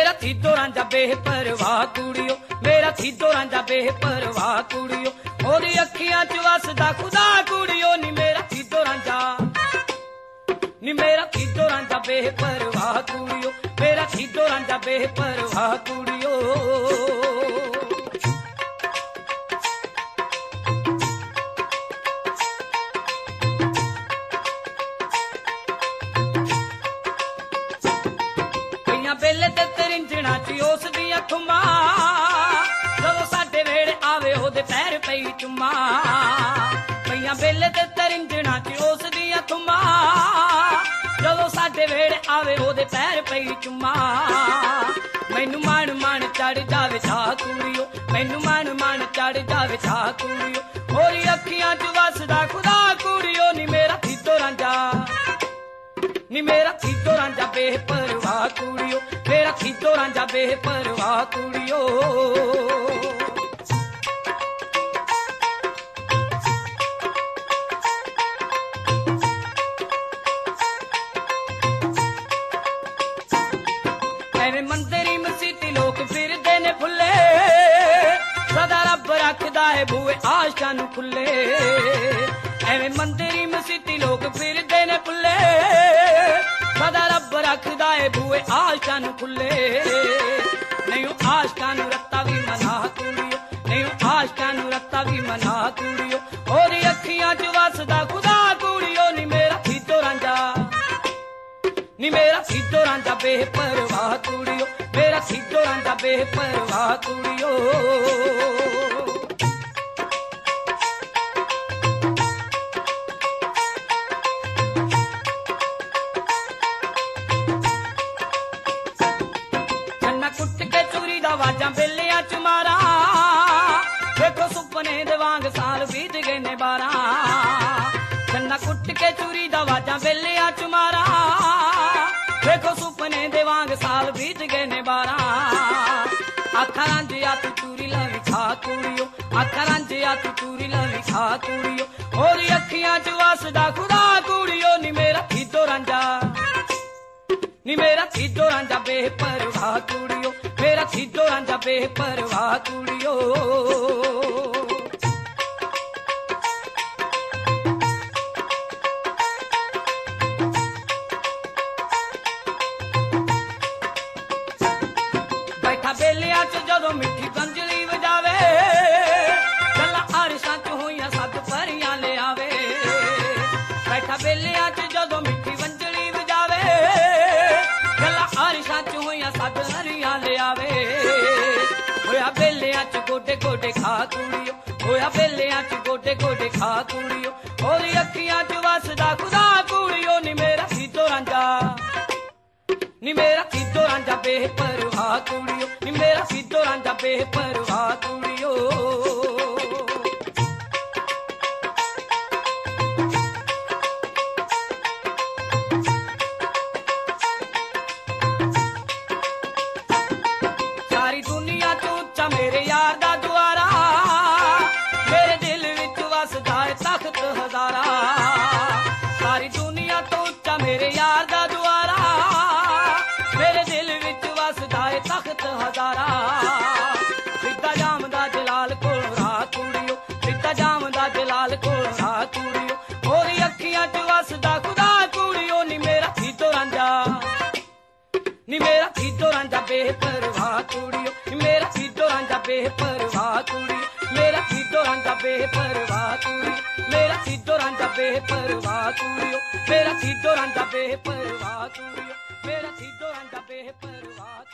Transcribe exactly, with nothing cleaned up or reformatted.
मेरा थीदो रांझा बेपरवाह कुड़ियो, मेरा थीदो रांझा बेपरवाह कुड़ियो, ओदी अखियां च वसदा खुदा कुड़ियो नी मेरा थीदो रांझा, नी मेरा थीदो रांझा बेपरवाह कुड़ियो, मेरा थीदो रांझा बेपरवाह कुड़ियो। बेले ते तरिंजणा च उस दियां थुम्मा, जदों साडे वेड़े आवे ओदे पैर पई चुम्मा। पईयां बेले ते तरिंजणा च उस दियां थुम्मा, जदों साडे वेड़े आवे ओदे पैर पई चुम्मा। मैनू मन मन चढ़ जावे चा कुड़ियो, मैनू मन मन चढ़ जावे चा कुड़ियो, ओदी अखियां च वसदा खुदा कुड़ियो नी मेरा थीदो रांझा, नी मेरा थीदो रांझा बेपरवाह कुड़ियो, मेरा थीदो रांझा बेपरवाह कुड़ियो। एवें मंदिरी मसीती लोग फिरदे ने फुल्ले, सदा रब रखदा है बूए आशां नूं खुले। एवें मंदिरी मसीती लोग फिरदे ने फुल्ले, सदा रब रखदा है बूए आशां नूं खुले। नहीं आशां नूं रत्ता भी मना कुड़ियो, नहीं आशां नूं रत्ता भी मना कुड़ियो, ओदी अखियां च वसदा खुदा कुड़ियो नी मेरा थीदो रांझा, नी मेरा थीदो रांझा बेपरवाह कुड़ियो, मेरा थीदो रांझा बेपरवाह कुड़ियो। कुट के चूरी दा वाजा बेलियां च मारा, देखो सुपने दे वांग साल बीत गए ने बारह। छन्ना कुट के चूरी दा वाजा बेलियां च मारा, देखो सुपने दे वांग साल बीत गए ने बारह। आखा रांझिया तू चूरी लवी खा कुड़ियो, आखा रांझिया तू चूरी लवी खा कुड़ियो, ओदी अखियां च वसदा खुदा कुड़ियो नी मेरा थीदो रांझा, नी मेरा थीदो रांझा बेपरवाह कुड़ियो, मेरा थीदो रांझा बेपरवाह कुड़ियो। बैठा बेलियां च जदों मिठी गंजली वजावे, गल्लां आरिशां च होइयां सत परियां ले आवे। बैठा बेलियां च जदों मिठी गंजली वजावे, गल्लां आरिशां च होइयां सत हरियां ले आवे। होया बेलियां च गोडे गोडे खा कुड़ियो, होया बेलियां च गोडे गोडे खा कुड़ियो, ओदी अखियां च वसदा खुदा कुड़ियो नी मेरा थीदो रांझा, नी मेरा थीदो रांझा बेपरवाह कुड़ियो, नी मेरा थीदो रांझा बेपरवाह कुड़ियो। सारी दुनिया तो उच्चा मेरे यार दा द्वारा, मेरे दिल विच वसदा है तख्त हजारा। सारी दुनिया तो उच्चा मेरे यार दा द्वारा, मेरे दिल विच वसदा है तख्त हजारा। सिद्धा जामदा जलाल कोल राह कुड़ियो, सिद्धा जामदा जलाल कोल राह कुड़ियो, ओदी अखियां च वसदा खुदा कुड़ियो नी मेरा थीदो रांझा, नी मेरा थीदो रांझा बेपरवाह कुड़ियो, मेरा थीदो रांझा बेपरवाह कुड़ियो, मेरा थीदो रांझा बेपरवाह कुड़ियो, मेरा थीदो रांझा बेपरवाह कुड़ियो, मेरा थीदो रांझा बेपरवाह कुड़ियो, मेरा थीदो रांझा बेपरवाह।